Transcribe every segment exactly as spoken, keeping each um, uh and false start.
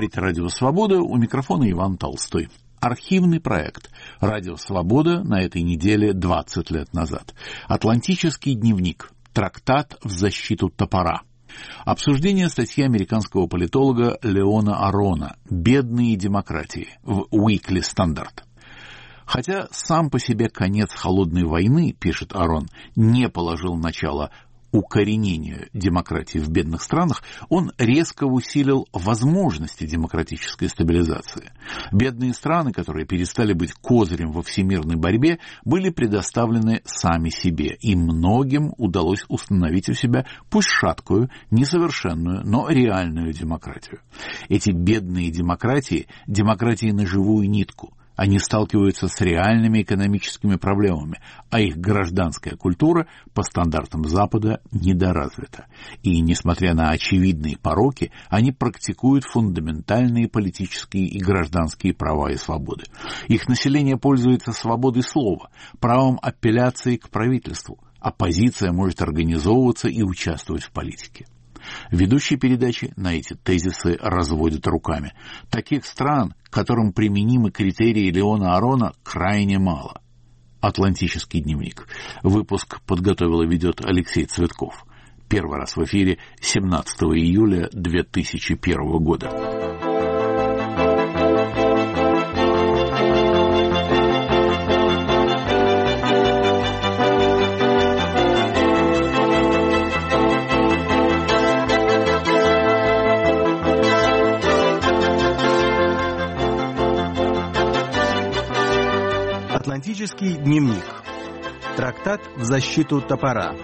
Говорит Радио Свобода, у микрофона Иван Толстой. Архивный проект «Радио Свобода» на этой неделе двадцать лет назад. Атлантический дневник. Трактат в защиту топора. Обсуждение статьи американского политолога Леона Арона «Бедные демократии» в Weekly Standard. Хотя сам по себе конец холодной войны, пишет Арон, не положил начало укоренению демократии в бедных странах, он резко усилил возможности демократической стабилизации. Бедные страны, которые перестали быть козырем во всемирной борьбе, были предоставлены сами себе, и многим удалось установить у себя пусть шаткую, несовершенную, но реальную демократию. Эти бедные демократии – демократии на живую нитку. Они сталкиваются с реальными экономическими проблемами, а их гражданская культура по стандартам Запада недоразвита. И, несмотря на очевидные пороки, они практикуют фундаментальные политические и гражданские права и свободы. Их население пользуется свободой слова, правом апелляции к правительству. Оппозиция может организовываться и участвовать в политике. Ведущие передачи на эти тезисы разводят руками. Таких стран, к которым применимы критерии Леона Арона, крайне мало. Атлантический дневник. Выпуск подготовил и ведет Алексей Цветков. Первый раз в эфире семнадцатого июля две тысячи первого года. Атлантический дневник. Трактат в защиту топора.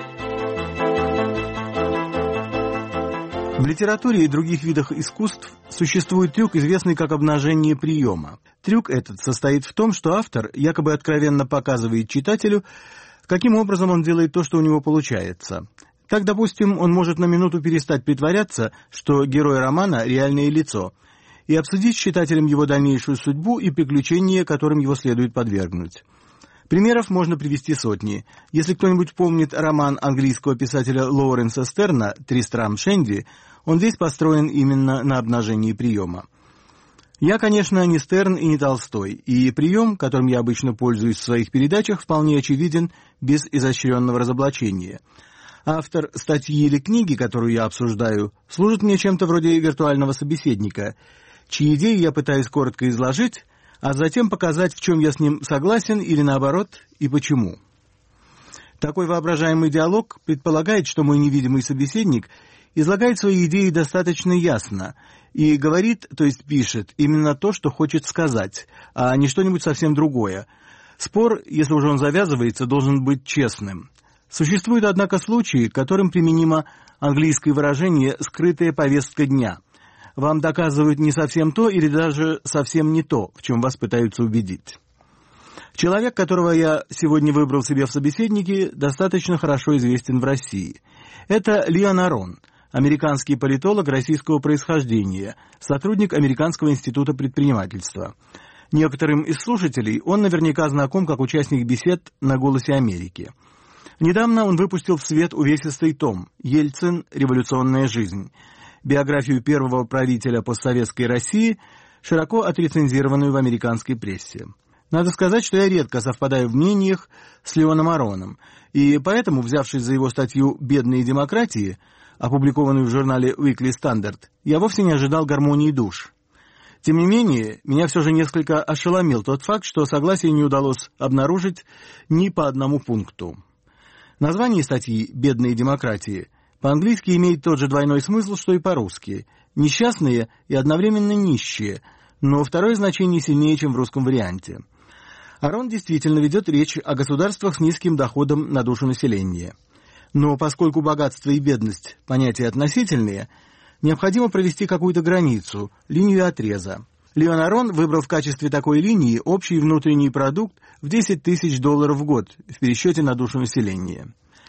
В литературе и других видах искусств существует трюк, известный как обнажение приема. Трюк этот состоит в том, что автор якобы откровенно показывает читателю, каким образом он делает то, что у него получается. Так, допустим, он может на минуту перестать притворяться, что герой романа – реальное лицо, и обсудить с читателем его дальнейшую судьбу и приключения, которым его следует подвергнуть. Примеров можно привести сотни. Если кто-нибудь помнит роман английского писателя Лоуренса Стерна «Тристрам Шенди», он весь построен именно на обнажении приема. Я, конечно, не Стерн и не Толстой, и прием, которым я обычно пользуюсь в своих передачах, вполне очевиден, без изощренного разоблачения. Автор статьи или книги, которую я обсуждаю, служит мне чем-то вроде виртуального собеседника, чьи идеи я пытаюсь коротко изложить, а затем показать, в чем я с ним согласен или наоборот, и почему. Такой воображаемый диалог предполагает, что мой невидимый собеседник излагает свои идеи достаточно ясно и говорит, то есть пишет, именно то, что хочет сказать, а не что-нибудь совсем другое. Спор, если уже он завязывается, должен быть честным. Существуют, однако, случаи, к которым применимо английское выражение «скрытая повестка дня». Вам доказывают не совсем то или даже совсем не то, в чем вас пытаются убедить. Человек, которого я сегодня выбрал себе в собеседнике, достаточно хорошо известен в России. Это Леон Арон, американский политолог российского происхождения, сотрудник Американского института предпринимательства. Некоторым из слушателей он наверняка знаком как участник бесед на «Голосе Америки». Недавно он выпустил в свет увесистый том «Ельцин. Революционная жизнь», биографию первого правителя постсоветской России, широко отрецензированную в американской прессе. Надо сказать, что я редко совпадаю в мнениях с Леоном Ароном, и поэтому, взявшись за его статью «Бедные демократии», опубликованную в журнале Weekly Standard, я вовсе не ожидал гармонии душ. Тем не менее, меня все же несколько ошеломил тот факт, что согласие не удалось обнаружить ни по одному пункту. Название статьи «Бедные демократии» по-английски имеет тот же двойной смысл, что и по-русски. Несчастные и одновременно нищие, но второе значение сильнее, чем в русском варианте. Арон действительно ведет речь о государствах с низким доходом на душу населения. Но поскольку богатство и бедность – понятия относительные, необходимо провести какую-то границу, линию отреза. Леон Арон выбрал в качестве такой линии общий внутренний продукт в десять тысяч долларов в год в пересчете на душу населения.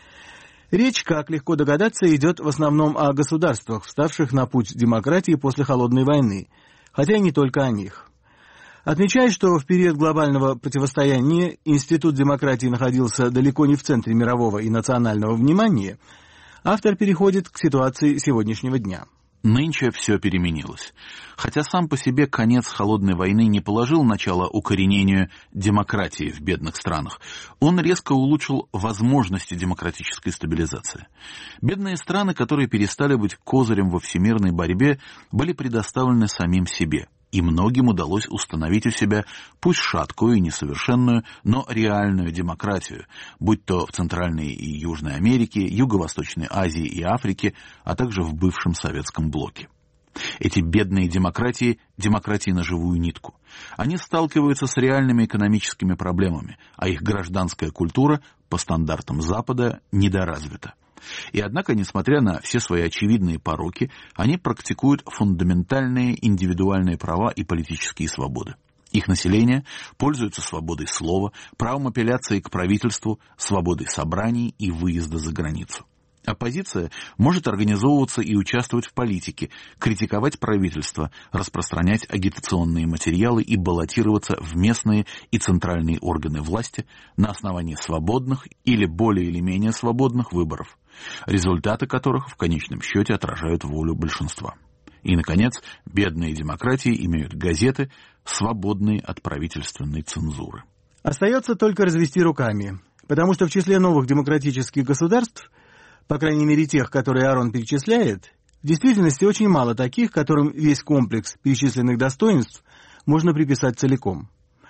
Речь, как легко догадаться, идет в основном о государствах, вставших на путь демократии после Холодной войны, хотя и не только о них. Отмечаю, что в период глобального противостояния Институт демократии находился далеко не в центре мирового и национального внимания, автор переходит к ситуации сегодняшнего дня. Нынче все переменилось. Хотя сам по себе конец холодной войны не положил начало укоренению демократии в бедных странах, он резко улучшил возможности демократической стабилизации. Бедные страны, которые перестали быть козырем во всемирной борьбе, были предоставлены самим себе. И многим удалось установить у себя, пусть шаткую и несовершенную, но реальную демократию, будь то в Центральной и Южной Америке, Юго-Восточной Азии и Африке, а также в бывшем Советском блоке. Эти бедные демократии – демократии на живую нитку. Они сталкиваются с реальными экономическими проблемами, а их гражданская культура по стандартам Запада недоразвита. И однако, несмотря на все свои очевидные пороки, они практикуют фундаментальные индивидуальные права и политические свободы. Их население пользуется свободой слова, правом апелляции к правительству, свободой собраний и выезда за границу. Оппозиция может организовываться и участвовать в политике, критиковать правительство, распространять агитационные материалы и баллотироваться в местные и центральные органы власти на основании свободных или более или менее свободных выборов, результаты которых в конечном счете отражают волю большинства. И, наконец, бедные демократии имеют газеты, свободные от правительственной цензуры. Остается только развести руками, потому что в числе новых демократических государств, по крайней мере тех, которые Арон перечисляет, в действительности очень мало таких, которым весь комплекс перечисленных достоинств можно приписать целиком.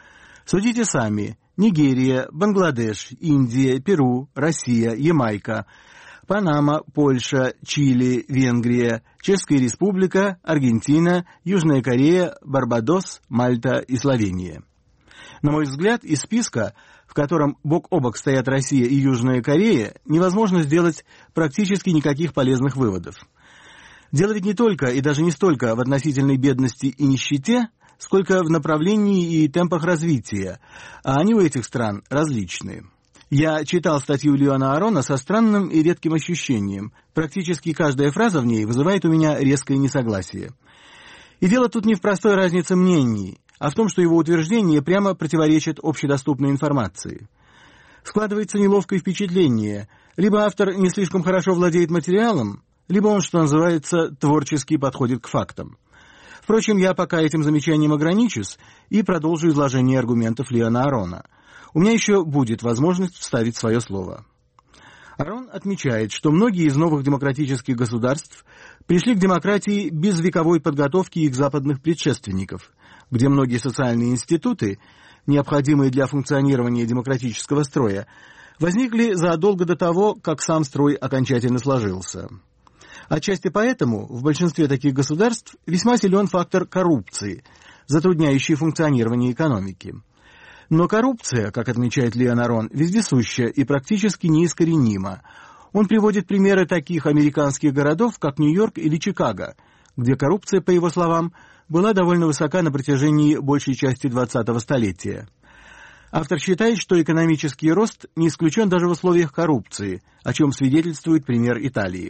Судите сами: Нигерия, Бангладеш, Индия, Перу, Россия, Ямайка, Панама, Польша, Чили, Венгрия, Чешская Республика, Аргентина, Южная Корея, Барбадос, Мальта и Словения. На мой взгляд, из списка, в котором бок о бок стоят Россия и Южная Корея, невозможно сделать практически никаких полезных выводов. Дело ведь не только и даже не столько в относительной бедности и нищете, сколько в направлении и темпах развития, а они у этих стран различные. Я читал статью Леона Арона со странным и редким ощущением. Практически каждая фраза в ней вызывает у меня резкое несогласие. И дело тут не в простой разнице мнений, а в том, что его утверждение прямо противоречит общедоступной информации. Складывается неловкое впечатление: либо автор не слишком хорошо владеет материалом, либо он, что называется, творчески подходит к фактам. Впрочем, я пока этим замечанием ограничусь и продолжу изложение аргументов Леона Арона. У меня еще будет возможность вставить свое слово. Арон отмечает, что многие из новых демократических государств пришли к демократии без вековой подготовки их западных предшественников, где многие социальные институты, необходимые для функционирования демократического строя, возникли задолго до того, как сам строй окончательно сложился. Отчасти поэтому в большинстве таких государств весьма силен фактор коррупции, затрудняющий функционирование экономики. Но коррупция, как отмечает Леон Арон, вездесуща и практически неискоренима. Он приводит примеры таких американских городов, как Нью-Йорк или Чикаго, где коррупция, по его словам, была довольно высока на протяжении большей части двадцатого столетия. Автор считает, что экономический рост не исключен даже в условиях коррупции, о чем свидетельствует пример Италии.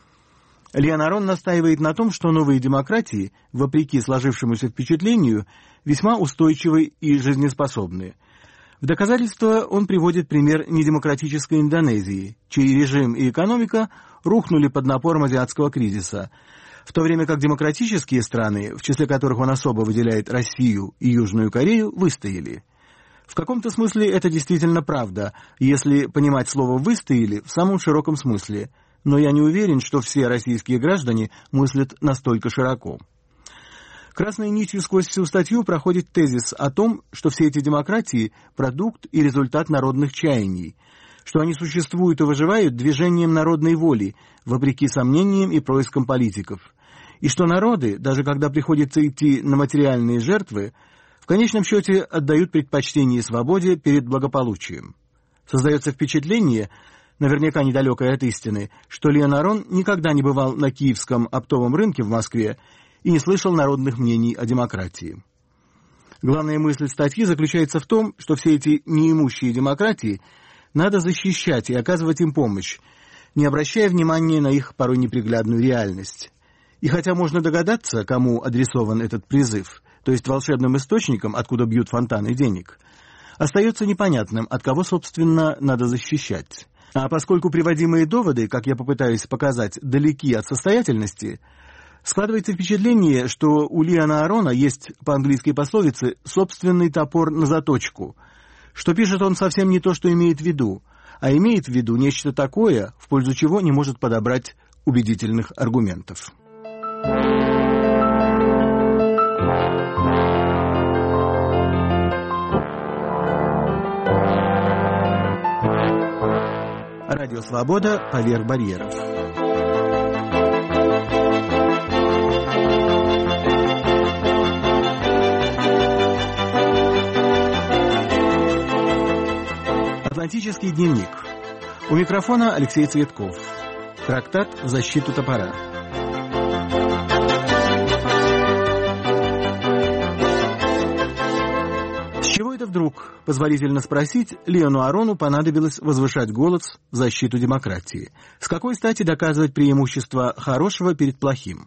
Леон Арон настаивает на том, что новые демократии, вопреки сложившемуся впечатлению, весьма устойчивы и жизнеспособны. В доказательство он приводит пример недемократической Индонезии, чей режим и экономика рухнули под напором азиатского кризиса, в то время как демократические страны, в числе которых он особо выделяет Россию и Южную Корею, выстояли. В каком-то смысле это действительно правда, если понимать слово «выстояли» в самом широком смысле, но я не уверен, что все российские граждане мыслят настолько широко. Красной нитью сквозь всю статью проходит тезис о том, что все эти демократии – продукт и результат народных чаяний, что они существуют и выживают движением народной воли, вопреки сомнениям и проискам политиков, и что народы, даже когда приходится идти на материальные жертвы, в конечном счете отдают предпочтение свободе перед благополучием. Создается впечатление, наверняка недалекое от истины, что Леон Арон никогда не бывал на Киевском оптовом рынке в Москве и не слышал народных мнений о демократии. Главная мысль статьи заключается в том, что все эти неимущие демократии надо защищать и оказывать им помощь, не обращая внимания на их порой неприглядную реальность. И хотя можно догадаться, кому адресован этот призыв, то есть волшебным источникам, откуда бьют фонтаны денег, остается непонятным, от кого, собственно, надо защищать. А поскольку приводимые доводы, как я попытаюсь показать, далеки от состоятельности, Складывается впечатление, что у Леона Арона есть, по английской пословице, собственный топор на заточку, что пишет он совсем не то, что имеет в виду, а имеет в виду нечто такое, в пользу чего не может подобрать убедительных аргументов. Радио «Свобода» поверх барьеров. Атлантический дневник. У микрофона Алексей Цветков. Трактат в защиту топора. С чего это вдруг, позволительно спросить, Леону Арону понадобилось возвышать голос в защиту демократии? С какой стати доказывать преимущество хорошего перед плохим?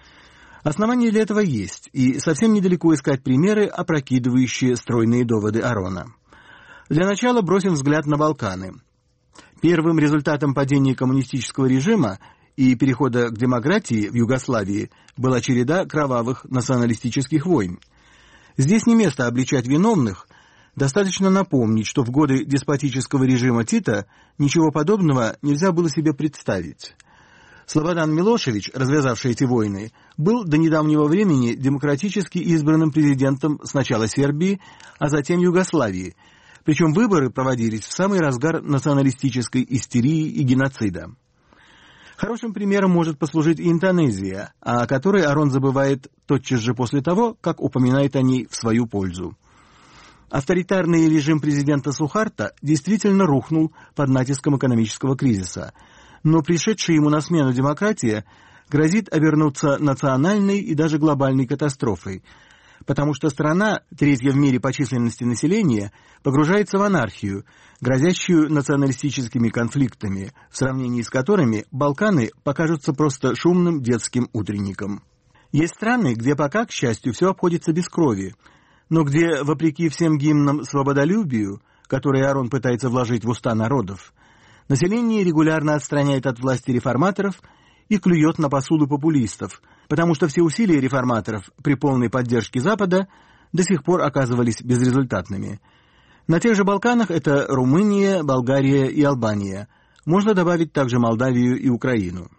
Основания для этого есть, и совсем недалеко искать примеры, опрокидывающие стройные доводы Арона. Для начала бросим взгляд на Балканы. Первым результатом падения коммунистического режима и перехода к демократии в Югославии была череда кровавых националистических войн. Здесь не место обличать виновных, достаточно напомнить, что в годы деспотического режима Тита ничего подобного нельзя было себе представить. Слободан Милошевич, развязавший эти войны, был до недавнего времени демократически избранным президентом сначала Сербии, а затем Югославии, причем выборы проводились в самый разгар националистической истерии и геноцида. Хорошим примером может послужить и Индонезия, о которой Арон забывает тотчас же после того, как упоминает о ней в свою пользу. Авторитарный режим президента Сухарто действительно рухнул под натиском экономического кризиса, но пришедшая ему на смену демократия грозит обернуться национальной и даже глобальной катастрофой, потому что страна, третья в мире по численности населения, погружается в анархию, грозящую националистическими конфликтами, в сравнении с которыми Балканы покажутся просто шумным детским утренником. Есть страны, где пока, к счастью, все обходится без крови, но где, вопреки всем гимнам свободолюбию, которые Арон пытается вложить в уста народов, население регулярно отстраняет от власти реформаторов и клюет на посуду популистов, потому что все усилия реформаторов при полной поддержке Запада до сих пор оказывались безрезультатными. На тех же Балканах это Румыния, Болгария и Албания. Можно добавить также Молдавию и Украину.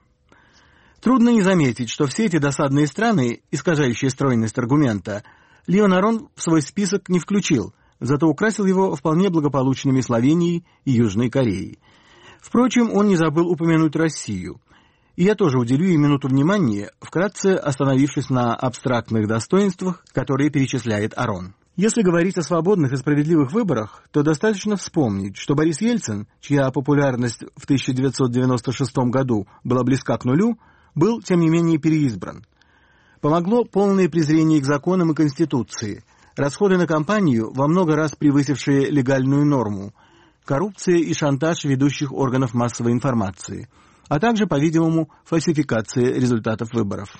Трудно не заметить, что все эти досадные страны, искажающие стройность аргумента, Леон Арон в свой список не включил, зато украсил его вполне благополучными Словенией и Южной Кореей. Впрочем, он не забыл упомянуть Россию. И я тоже уделю ей минуту внимания, вкратце остановившись на абстрактных достоинствах, которые перечисляет Арон. Если говорить о свободных и справедливых выборах, то достаточно вспомнить, что Борис Ельцин, чья популярность в тысяча девятьсот девяносто шестом году была близка к нулю, был, тем не менее, переизбран. Помогло полное презрение к законам и Конституции, расходы на кампанию, во много раз превысившие легальную норму, коррупция и шантаж ведущих органов массовой информации, а также, по-видимому, фальсификация результатов выборов.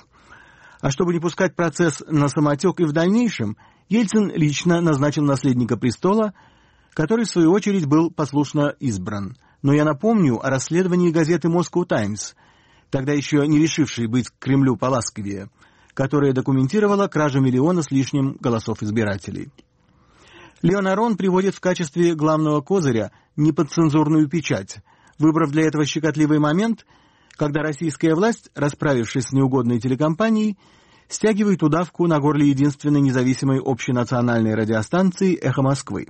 А чтобы не пускать процесс на самотек и в дальнейшем, Ельцин лично назначил наследника престола, который, в свою очередь, был послушно избран. Но я напомню о расследовании газеты «Moscow Times», тогда еще не решившей быть к Кремлю поласковее, которая документировала кражу миллиона с лишним голосов избирателей. Леон Арон приводит в качестве главного козыря неподцензурную печать, выбрав для этого щекотливый момент, когда российская власть, расправившись с неугодной телекомпанией, стягивает удавку на горле единственной независимой общенациональной радиостанции «Эхо Москвы».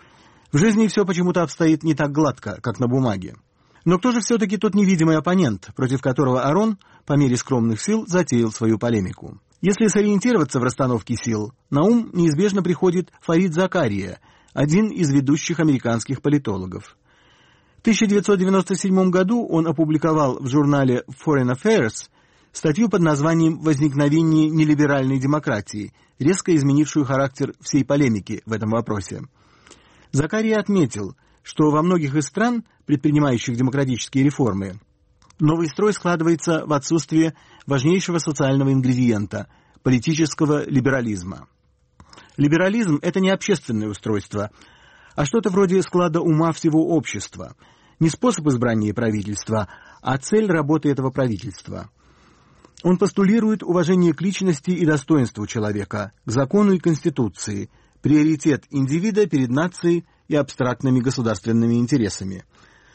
В жизни все почему-то обстоит не так гладко, как на бумаге. Но кто же все-таки тот невидимый оппонент, против которого Арон, по мере скромных сил, затеял свою полемику? Если сориентироваться в расстановке сил, на ум неизбежно приходит Фарид Закария, один из ведущих американских политологов. В тысяча девятьсот девяносто седьмом году он опубликовал в журнале Foreign Affairs статью под названием «Возникновение нелиберальной демократии», резко изменившую характер всей полемики в этом вопросе. Закария отметил, что во многих из стран, предпринимающих демократические реформы, новый строй складывается в отсутствие важнейшего социального ингредиента – политического либерализма. Либерализм – это не общественное устройство, а что-то вроде склада ума всего общества, не способ избрания правительства, а цель работы этого правительства. Он постулирует уважение к личности и достоинству человека, к закону и конституции, приоритет индивида перед нацией и абстрактными государственными интересами.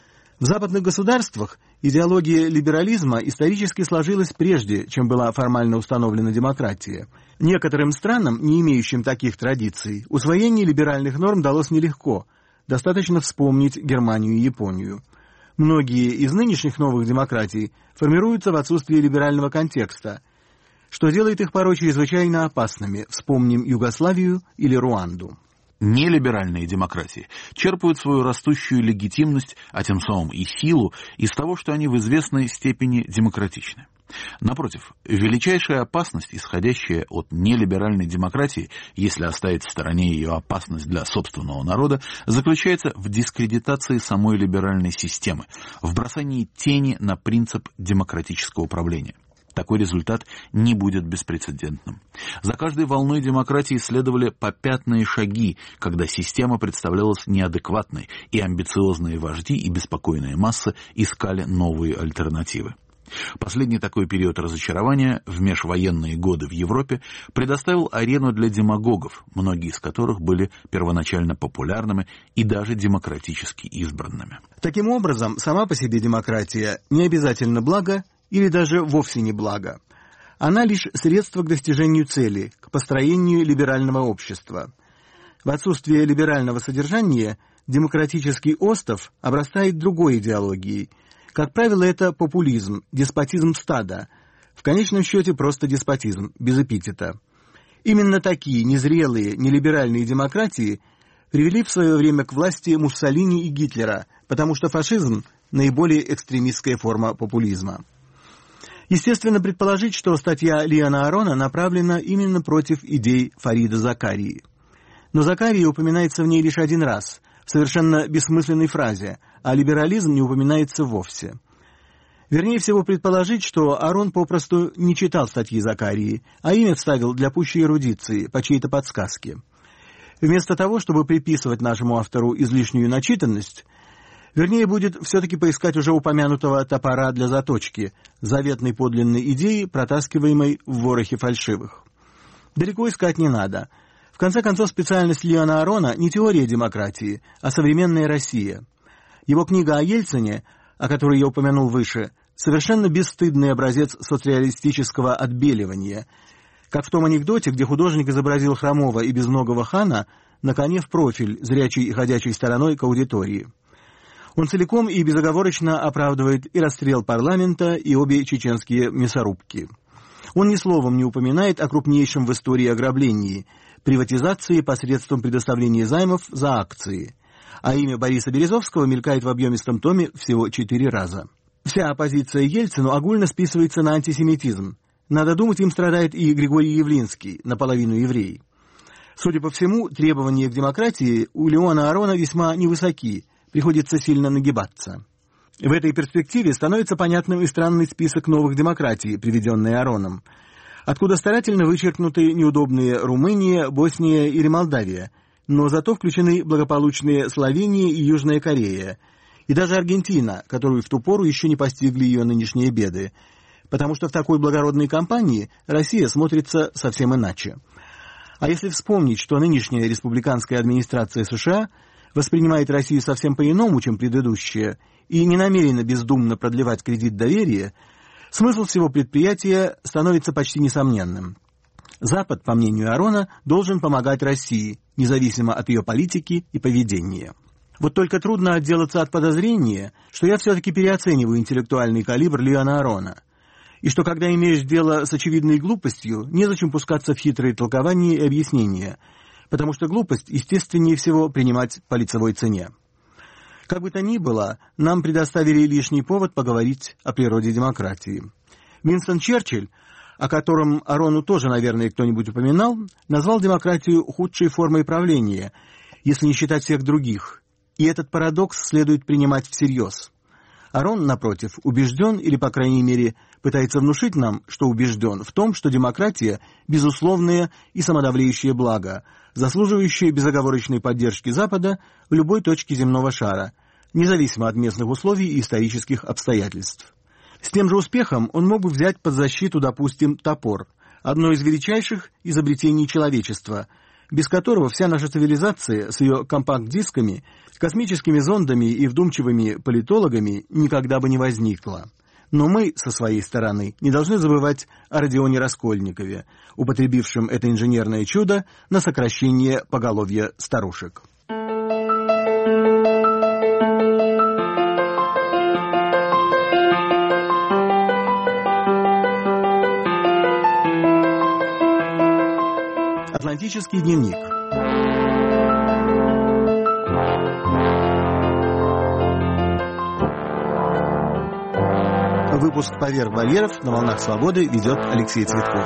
В западных государствах идеология либерализма исторически сложилась прежде, чем была формально установлена демократия. Некоторым странам, не имеющим таких традиций, усвоение либеральных норм далось нелегко. Достаточно вспомнить Германию и Японию. Многие из нынешних новых демократий формируются в отсутствии либерального контекста, что делает их порой чрезвычайно опасными. Вспомним Югославию или Руанду. Нелиберальные демократии черпают свою растущую легитимность, а тем самым и силу, из того, что они в известной степени демократичны. Напротив, величайшая опасность, исходящая от нелиберальной демократии, если оставить в стороне ее опасность для собственного народа, заключается в дискредитации самой либеральной системы, в бросании тени на принцип демократического управления. Такой результат не будет беспрецедентным. За каждой волной демократии следовали попятные шаги, когда система представлялась неадекватной, и амбициозные вожди и беспокойные массы искали новые альтернативы. Последний такой период разочарования в межвоенные годы в Европе предоставил арену для демагогов, многие из которых были первоначально популярными и даже демократически избранными. Таким образом, сама по себе демократия не обязательно благо или даже вовсе не благо. Она лишь средство к достижению цели, к построению либерального общества. В отсутствие либерального содержания демократический остов обрастает другой идеологией. Как правило, это популизм, деспотизм стада. В конечном счете просто деспотизм, без эпитета. Именно такие незрелые, нелиберальные демократии привели в свое время к власти Муссолини и Гитлера, потому что фашизм – наиболее экстремистская форма популизма. Естественно предположить, что статья Леона Арона направлена именно против идей Фарида Закарии. Но Закария упоминается в ней лишь один раз, в совершенно бессмысленной фразе, а либерализм не упоминается вовсе. Вернее всего предположить, что Арон попросту не читал статьи Закарии, а имя вставил для пущей эрудиции, по чьей-то подсказке. Вместо того, чтобы приписывать нашему автору излишнюю начитанность, вернее, будет все-таки поискать уже упомянутого топора для заточки, заветной подлинной идеи, протаскиваемой в ворохе фальшивых. Далеко искать не надо. В конце концов, специальность Леона Арона не теория демократии, а современная Россия. Его книга о Ельцине, о которой я упомянул выше, совершенно бесстыдный образец соцреалистического отбеливания, как в том анекдоте, где художник изобразил хромого и безногого хана на коне в профиль, зрячей и ходячей стороной к аудитории. Он целиком и безоговорочно оправдывает и расстрел парламента, и обе чеченские мясорубки. Он ни словом не упоминает о крупнейшем в истории ограблении – приватизации посредством предоставления займов за акции, а имя Бориса Березовского мелькает в объемистом томе всего четыре раза. Вся оппозиция Ельцину огульно списывается на антисемитизм. Надо думать, им страдает и Григорий Явлинский, наполовину еврей. Судя по всему, требования к демократии у Леона Арона весьма невысоки, приходится сильно нагибаться. В этой перспективе становится понятным и странный список новых демократий, приведенный Ароном, откуда старательно вычеркнуты неудобные Румыния, Босния или Молдавия, но зато включены благополучные Словения и Южная Корея, и даже Аргентина, которую в ту пору еще не постигли ее нынешние беды, потому что в такой благородной кампании Россия смотрится совсем иначе. А если вспомнить, что нынешняя республиканская администрация США воспринимает Россию совсем по-иному, чем предыдущая, и не намерена бездумно продлевать кредит доверия, смысл всего предприятия становится почти несомненным. Запад, по мнению Арона, должен помогать России, независимо от ее политики и поведения. Вот только трудно отделаться от подозрения, что я все-таки переоцениваю интеллектуальный калибр Леона Арона, и что, когда имеешь дело с очевидной глупостью, незачем пускаться в хитрые толкования и объяснения, потому что глупость естественнее всего принимать по лицевой цене. Как бы то ни было, нам предоставили лишний повод поговорить о природе демократии. Уинстон Черчилль, о котором Арону тоже, наверное, кто-нибудь упоминал, назвал демократию худшей формой правления, если не считать всех других, и этот парадокс следует принимать всерьез. Арон, напротив, убежден, или, по крайней мере, пытается внушить нам, что убежден в том, что демократия – безусловное и самодовлеющее благо, заслуживающее безоговорочной поддержки Запада в любой точке земного шара, независимо от местных условий и исторических обстоятельств. С тем же успехом он мог бы взять под защиту, допустим, топор, одно из величайших изобретений человечества, без которого вся наша цивилизация с ее компакт-дисками, космическими зондами и вдумчивыми политологами никогда бы не возникла. Но мы, со своей стороны, не должны забывать о Родионе Раскольникове, употребившем это инженерное чудо на сокращение поголовья старушек. Атлантический дневник. Выпуск «Поверх барьеров» на волнах свободы ведет Алексей Цветков.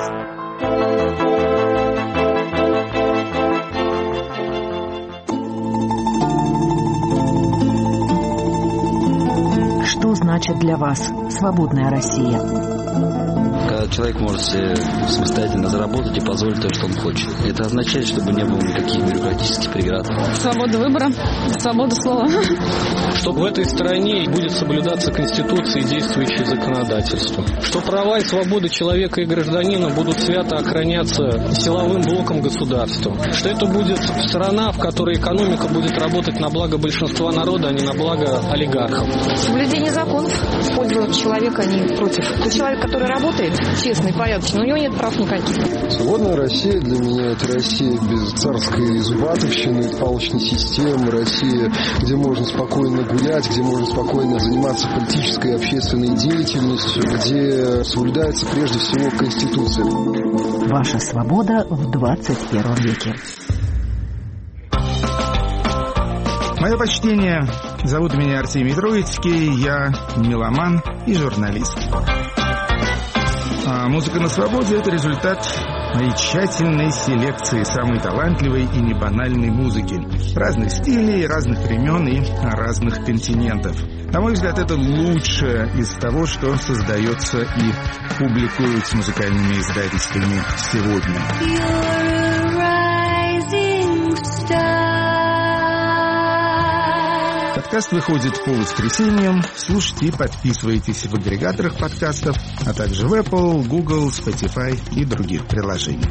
Что значит для вас свободная Россия? Когда человек может себе самостоятельно заработать и позволить то, что он хочет. Это означает, чтобы не было никаких бюрократических преград. Свобода выбора, свобода слова. Чтобы в этой стране будет соблюдаться Конституция и действующее законодательство. Что права и свободы человека и гражданина будут свято охраняться силовым блоком государства. Что это будет страна, в которой экономика будет работать на благо большинства народа, а не на благо олигархов. Соблюдение законов в пользу человека, а не против. То человек, который работает, честный, порядочный, у него нет прав никаких. Свободная Россия для меня — это Россия без царской зубатовщины, палочной системы, Россия, где можно спокойно гулять, где можно спокойно заниматься политической и общественной деятельностью, где соблюдается прежде всего Конституция. Ваша свобода в двадцать первом веке. Мое почтение. Зовут меня Артемий Троицкий, я меломан и журналист. А музыка на свободе — это результат моей тщательной селекции самой талантливой и небанальной музыки. Разных стилей, разных времен и разных континентов. На мой взгляд, это лучшее из того, что создается и публикуется музыкальными издательствами сегодня. Подкаст выходит по воскресеньям. Слушайте и подписывайтесь в агрегаторах подкастов, а также в Apple, Google, Spotify и других приложениях.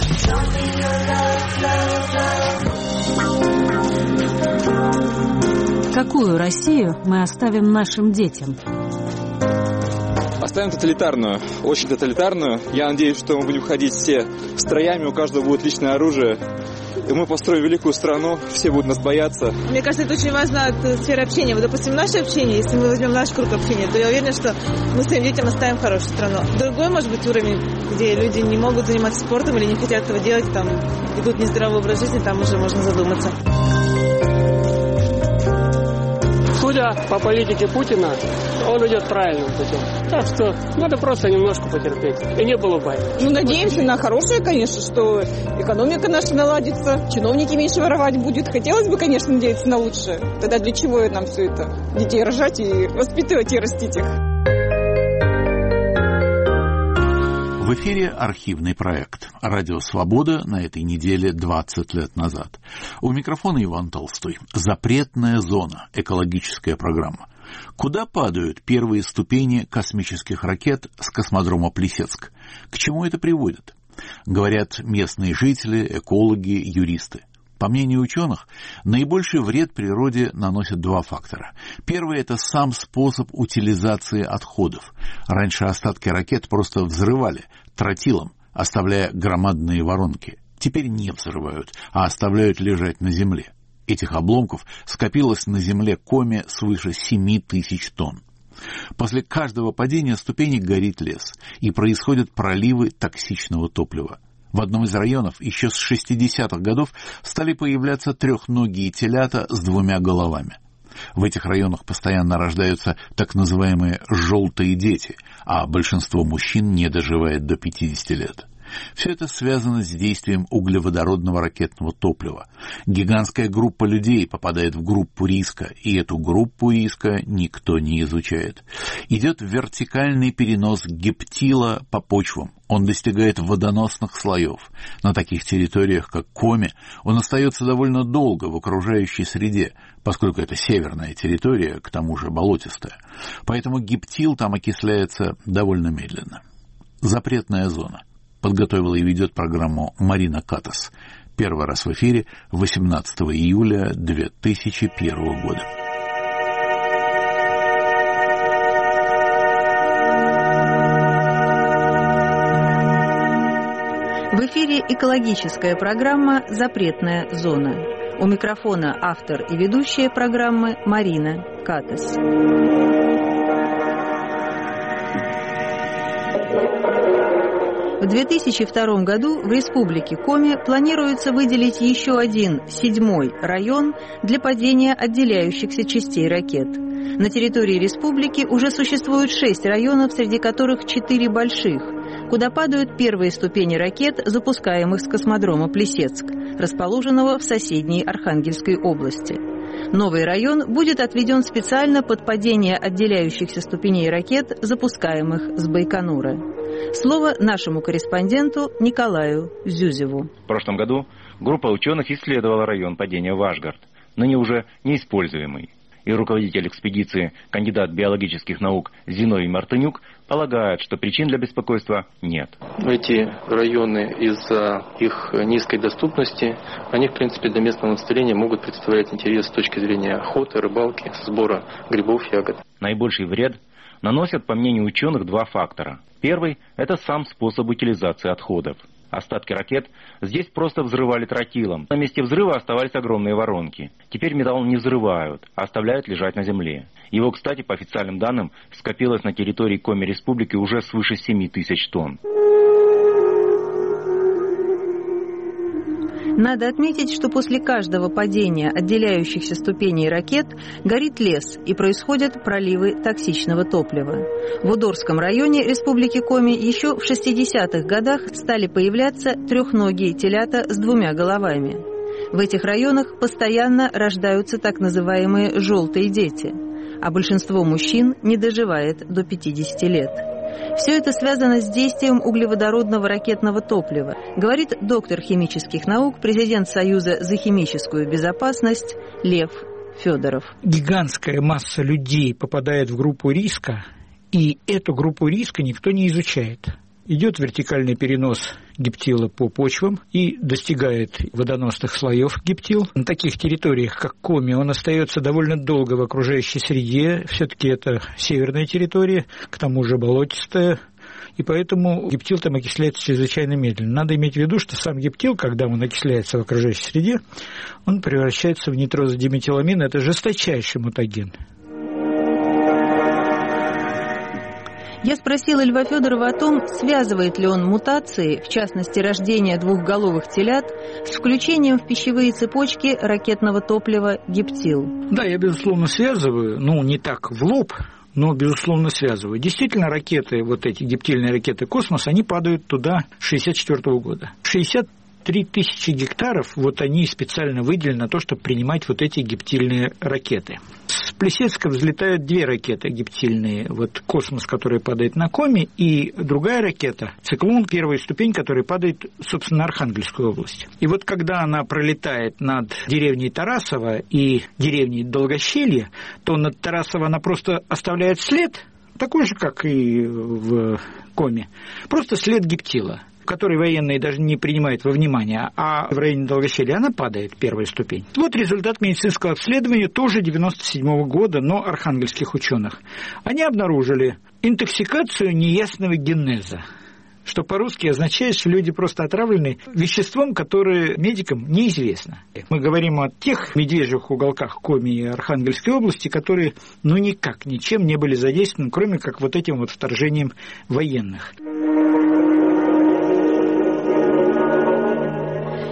Какую Россию мы оставим нашим детям? Оставим тоталитарную, очень тоталитарную. Я надеюсь, что мы будем ходить все строями, у каждого будет личное оружие. И мы построим великую страну, все будут нас бояться. Мне кажется, это очень важно от сферы общения. Вот, допустим, наше общение, если мы возьмем наш круг общения, то я уверена, что мы своим детям оставим хорошую страну. Другой, может быть, уровень, где люди не могут заниматься спортом или не хотят этого делать, там, ведут нездоровый образ жизни, там уже можно задуматься. Судя по политике Путина, он идет правильным путем. Так что надо просто немножко потерпеть. И не было бай. Ну, надеемся на хорошее, конечно, что экономика наша наладится, чиновники меньше воровать будут. Хотелось бы, конечно, надеяться на лучшее. Тогда для чего нам все это? Детей рожать и воспитывать и растить их. В эфире архивный проект «Радио Свобода» на этой неделе двадцать лет назад. У микрофона Иван Толстой. Запретная зона. Экологическая программа. Куда падают первые ступени космических ракет с космодрома Плесецк? К чему это приводит? Говорят местные жители, экологи, юристы. По мнению ученых, наибольший вред природе наносят два фактора. Первый – это сам способ утилизации отходов. Раньше остатки ракет просто взрывали тротилом, оставляя громадные воронки. Теперь не взрывают, а оставляют лежать на земле. Этих обломков скопилось на земле коме свыше семи тысяч тонн. После каждого падения ступенек горит лес, и происходят проливы токсичного топлива. В одном из районов еще с шестидесятых годов стали появляться трехногие телята с двумя головами. В этих районах постоянно рождаются так называемые «желтые дети», а большинство мужчин не доживает до пятидесяти лет. Все это связано с действием углеводородного ракетного топлива. Гигантская группа людей попадает в группу риска, и эту группу риска никто не изучает. Идет вертикальный перенос гептила по почвам. Он достигает водоносных слоев. На таких территориях, как Коми, он остается довольно долго в окружающей среде, поскольку это северная территория, к тому же болотистая. Поэтому гептил там окисляется довольно медленно. Запретная зона. Подготовила и ведет программу Марина Катас. Первый раз в эфире восемнадцатого июля две тысячи первого года. В эфире экологическая программа «Запретная зона». У микрофона автор и ведущая программы Марина Катас. В две тысячи втором году в республике Коми планируется выделить еще один, седьмой район для падения отделяющихся частей ракет. На территории республики уже существует шесть районов, среди которых четыре больших, куда падают первые ступени ракет, запускаемых с космодрома Плесецк, расположенного в соседней Архангельской области. Новый район будет отведен специально под падение отделяющихся ступеней ракет, запускаемых с Байконура. Слово нашему корреспонденту Николаю Зюзеву. В прошлом году группа ученых исследовала район падения Вашгард, ныне уже неиспользуемый. И руководитель экспедиции, кандидат биологических наук Зиновий Мартынюк, полагает, что причин для беспокойства нет. Эти районы из-за их низкой доступности, они, в принципе, для местного населения могут представлять интерес с точки зрения охоты, рыбалки, сбора грибов, ягод. Наибольший вред наносят, по мнению ученых, два фактора. Первый – это сам способ утилизации отходов. Остатки ракет здесь просто взрывали тротилом. На месте взрыва оставались огромные воронки. Теперь металл не взрывают, а оставляют лежать на земле. Его, кстати, по официальным данным, скопилось на территории Коми Республики уже свыше семи тысяч тонн. Надо отметить, что после каждого падения отделяющихся ступеней ракет горит лес и происходят проливы токсичного топлива. В Удорском районе Республики Коми еще в шестидесятых годах стали появляться трехногие телята с двумя головами. В этих районах постоянно рождаются так называемые «желтые дети», а большинство мужчин не доживает до пятидесяти лет. Все это связано с действием углеводородного ракетного топлива, говорит доктор химических наук, президент Союза за химическую безопасность Лев Федоров. Гигантская масса людей попадает в группу риска, и эту группу риска никто не изучает. Идет вертикальный перенос гептила по почвам и достигает водоносных слоев гептил. На таких территориях, как Коми, он остается довольно долго в окружающей среде. Все-таки это северная территория, к тому же болотистая. И поэтому гептил там окисляется чрезвычайно медленно. Надо иметь в виду, что сам гептил, когда он окисляется в окружающей среде, он превращается в нитрозодиметиламин. Это жесточайший мутаген. Я спросила Льва Федорова о том, связывает ли он мутации, в частности рождение двухголовых телят, с включением в пищевые цепочки ракетного топлива гептил. Да, я, безусловно, связываю, ну, не так в лоб, но, безусловно, связываю. Действительно, ракеты, вот эти гептильные ракеты «Космос», они падают туда с шестьдесят четвёртого года. шестьдесят три тысячи гектаров, вот они специально выделены на то, чтобы принимать вот эти гептильные ракеты. С Плесецка взлетают две ракеты гептильные. Вот «Космос», который падает на Коми, и другая ракета, «Циклон», первая ступень, которая падает, собственно, на Архангельскую область. И вот когда она пролетает над деревней Тарасово и деревней Долгощелье, то над Тарасово она просто оставляет след, такой же, как и в Коми, просто след гептила, который военные даже не принимают во внимание, а в районе Долгощелья она падает, первая ступень. Вот результат медицинского обследования тоже девяносто седьмого года, но архангельских ученых. Они обнаружили интоксикацию неясного генеза, что по-русски означает, что люди просто отравлены веществом, которое медикам неизвестно. Мы говорим о тех медвежьих уголках Коми и Архангельской области, которые ну никак, ничем не были задействованы, кроме как вот этим вот вторжением военных.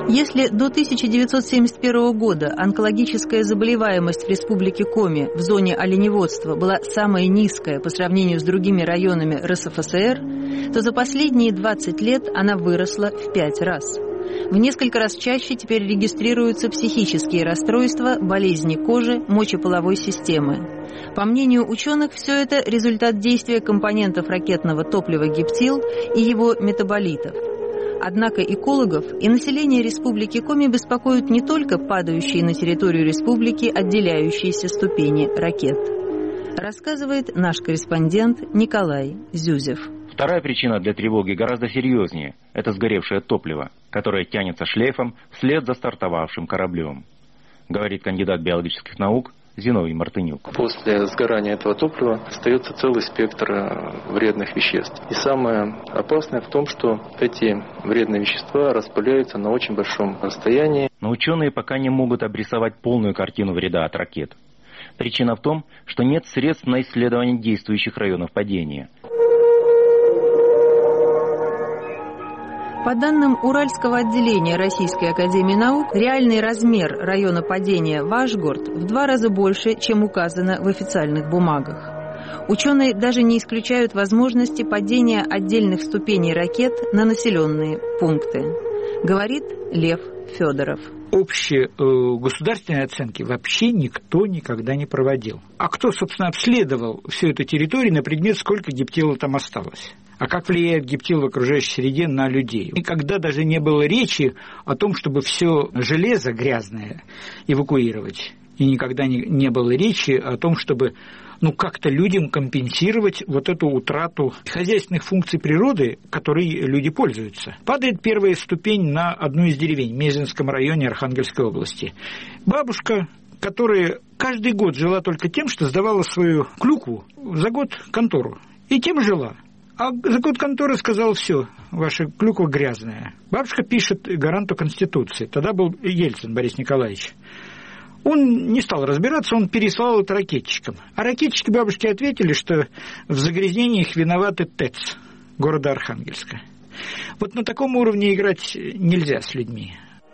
Если до тысяча девятьсот семьдесят первого года онкологическая заболеваемость в республике Коми в зоне оленеводства была самая низкая по сравнению с другими районами РСФСР, то за последние двадцать лет она выросла в пять раз. В несколько раз чаще теперь регистрируются психические расстройства, болезни кожи, мочеполовой системы. По мнению ученых, все это результат действия компонентов ракетного топлива гептил и его метаболитов. Однако экологов и население Республики Коми беспокоят не только падающие на территорию республики отделяющиеся ступени ракет. Рассказывает наш корреспондент Николай Зюзев. Вторая причина для тревоги гораздо серьезнее – это сгоревшее топливо, которое тянется шлейфом вслед за стартовавшим кораблем, говорит кандидат биологических наук Зиновий Мартынюк. После сгорания этого топлива остается целый спектр вредных веществ. И самое опасное в том, что эти вредные вещества распыляются на очень большом расстоянии. Но ученые пока не могут обрисовать полную картину вреда от ракет. Причина в том, что нет средств на исследование действующих районов падения. По данным Уральского отделения Российской академии наук, реальный размер района падения Вашгород в два раза больше, чем указано в официальных бумагах. Ученые даже не исключают возможности падения отдельных ступеней ракет на населенные пункты, говорит Лев Федоров. Общие э, государственные оценки вообще никто никогда не проводил. А кто, собственно, обследовал всю эту территорию на предмет, сколько гептила там осталось? А как влияет гептил в окружающей среде на людей? Никогда даже не было речи о том, чтобы все железо грязное эвакуировать. И никогда не, не было речи о том, чтобы ну, как-то людям компенсировать вот эту утрату хозяйственных функций природы, которой люди пользуются. Падает первая ступень на одну из деревень в Мезенском районе Архангельской области. Бабушка, которая каждый год жила только тем, что сдавала свою клюкву за год контору. И тем жила. А за год контора сказал: все, ваша клюква грязная. Бабушка пишет гаранту Конституции. Тогда был Ельцин Борис Николаевич. Он не стал разбираться, он переслал это ракетчикам. А ракетчики бабушке ответили, что в загрязнениях виноваты ТЭЦ города Архангельска. Вот на таком уровне играть нельзя с людьми.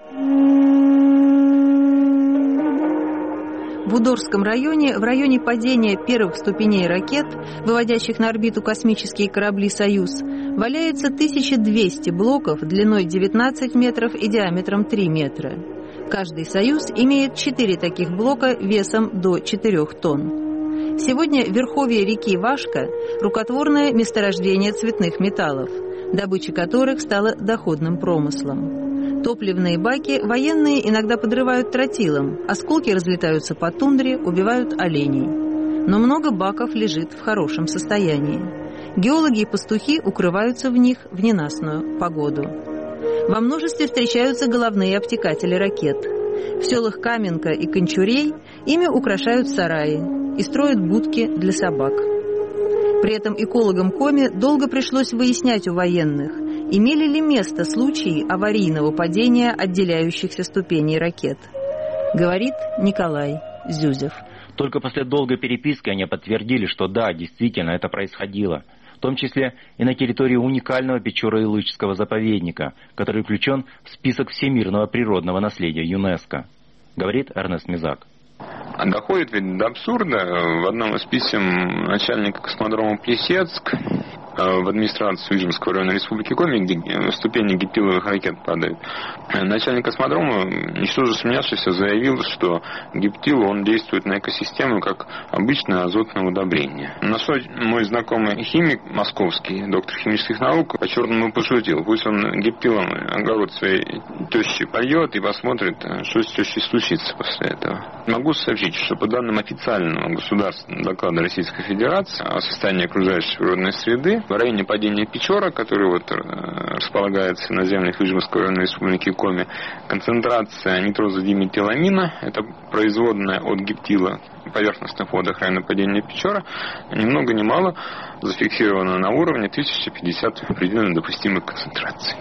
В Удорском районе, в районе падения первых ступеней ракет, выводящих на орбиту космические корабли «Союз», валяется тысяча двести блоков длиной девятнадцать метров и диаметром три метра. Каждый «Союз» имеет четыре таких блока весом до четырёх тонн. Сегодня в верховье реки Вашка рукотворное месторождение цветных металлов, добыча которых стала доходным промыслом. Топливные баки военные иногда подрывают тротилом, осколки разлетаются по тундре, убивают оленей. Но много баков лежит в хорошем состоянии. Геологи и пастухи укрываются в них в ненастную погоду. Во множестве встречаются головные обтекатели ракет. В селах Каменка и Кончурей ими украшают сараи и строят будки для собак. При этом экологам Коми долго пришлось выяснять у военных, имели ли место случаи аварийного падения отделяющихся ступеней ракет, говорит Николай Зюзев. Только после долгой переписки они подтвердили, что да, действительно это происходило, в том числе и на территории уникального Печоро-Ялычского заповедника, который включен в список всемирного природного наследия ЮНЕСКО, говорит Эрнест Мизак. А доходит ведь до абсурда. В одном из писем начальника космодрома Плесецк в администрацию Ижевского района Республики Коми, где ступени гептиловых ракет падают, начальник космодрома, ничтоже сомневавшийся, заявил, что гептил, он действует на экосистему как обычное азотное удобрение. На что мой знакомый химик московский, доктор химических наук, по-черному пошутил: пусть он гептилом огород своей тещи польет и посмотрит, что с тещей случится после этого. Могу сообщить, что по данным официального государственного доклада Российской Федерации о состоянии окружающей природной среды, в районе падения Печора, который вот располагается на землях Ижевского района Республики Коми, концентрация нитрозодиметиламина, это производная от гептила в поверхностных водах района падения Печора, ни много ни мало зафиксирована на уровне тысяча пятьдесят предельно допустимых концентраций.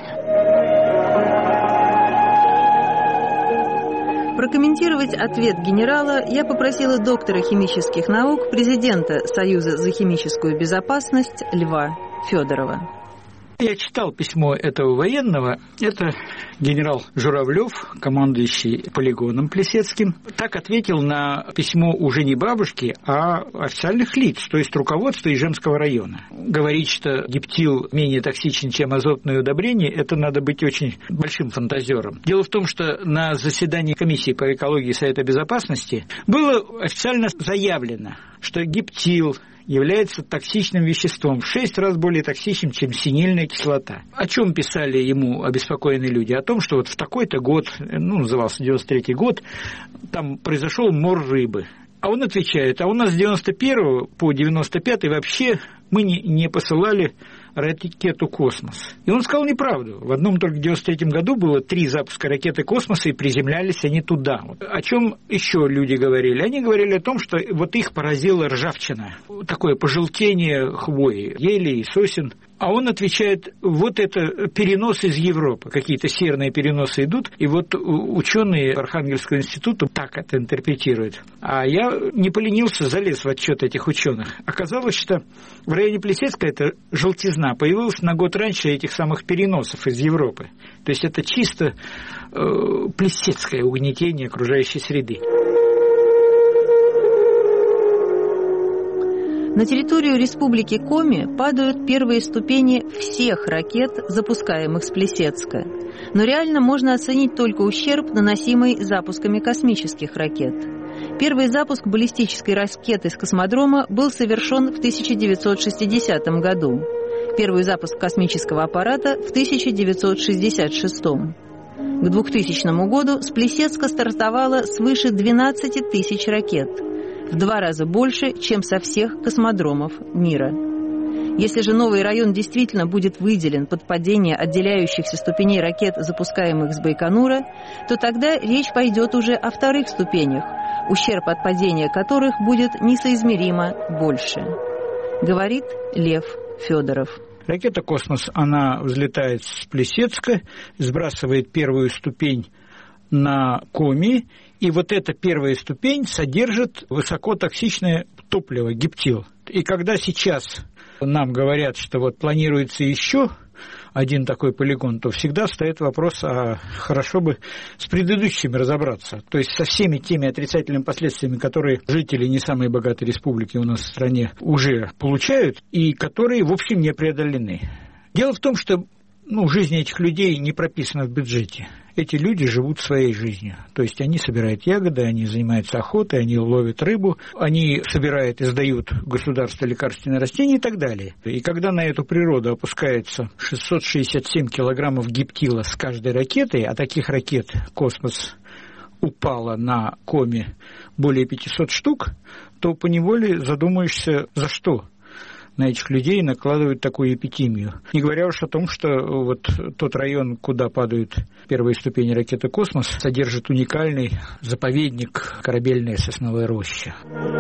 Прокомментировать ответ генерала я попросила доктора химических наук, президента Союза за химическую безопасность Льва Федорова. Я читал письмо этого военного. Это генерал Журавлев, командующий полигоном Плесецким. Так ответил на письмо уже не бабушки, а официальных лиц, то есть руководства Ижемского района. Говорить, что гептил менее токсичен, чем азотное удобрение, это надо быть очень большим фантазером. Дело в том, что на заседании комиссии по экологии Совета Безопасности было официально заявлено, что гептил является токсичным веществом, в шесть раз более токсичным, чем синильная кислота. О чем писали ему обеспокоенные люди? О том, что вот в такой-то год, ну, назывался девяносто третий год, там произошел мор рыбы. А он отвечает, а у нас с девяносто первого по девяносто пятый вообще мы не, не посылали ракету «Космос». И он сказал неправду. В одном только девяносто третьем году было три запуска ракеты «Космоса», и приземлялись они туда. О чем еще люди говорили? Они говорили о том, что вот их поразила ржавчина. Такое пожелтение хвои, елей и сосен. А он отвечает, вот это перенос из Европы. Какие-то северные переносы идут, и вот ученые Архангельского института так это интерпретируют. А я не поленился, залез в отчет этих ученых. Оказалось, что в районе Плесецка эта желтизна появилась на год раньше этих самых переносов из Европы. То есть это чисто э, плесецкое угнетение окружающей среды. На территорию Республики Коми падают первые ступени всех ракет, запускаемых с Плесецка. Но реально можно оценить только ущерб, наносимый запусками космических ракет. Первый запуск баллистической ракеты с космодрома был совершен в тысяча девятьсот шестидесятом году. Первый запуск космического аппарата в тысяча девятьсот шестьдесят шестом. К двухтысячному году с Плесецка стартовало свыше двенадцати тысяч ракет. В два раза больше, чем со всех космодромов мира. Если же новый район действительно будет выделен под падение отделяющихся ступеней ракет, запускаемых с Байконура, то тогда речь пойдет уже о вторых ступенях, ущерб от падения которых будет несоизмеримо больше. Говорит Лев Федоров. Ракета «Космос», она взлетает с Плесецка, сбрасывает первую ступень на Коми, и вот эта первая ступень содержит высокотоксичное топливо, гептил. И когда сейчас нам говорят, что вот планируется еще один такой полигон, то всегда встает вопрос, а хорошо бы с предыдущими разобраться. То есть со всеми теми отрицательными последствиями, которые жители не самой богатой республики у нас в стране уже получают, и которые, в общем, не преодолены. Дело в том, что ну, жизнь этих людей не прописана в бюджете. Эти люди живут своей жизнью. То есть они собирают ягоды, они занимаются охотой, они ловят рыбу, они собирают и сдают государству лекарственные растения и так далее. И когда на эту природу опускается шестьсот шестьдесят семь килограммов гептила с каждой ракетой, а таких ракет «Космос» упало на Коми более пятисот штук, то поневоле задумаешься, за что на этих людей накладывают такую эпидемию. Не говоря уж о том, что вот тот район, куда падают первые ступени ракеты «Космос», содержит уникальный заповедник «Корабельная сосновая роща».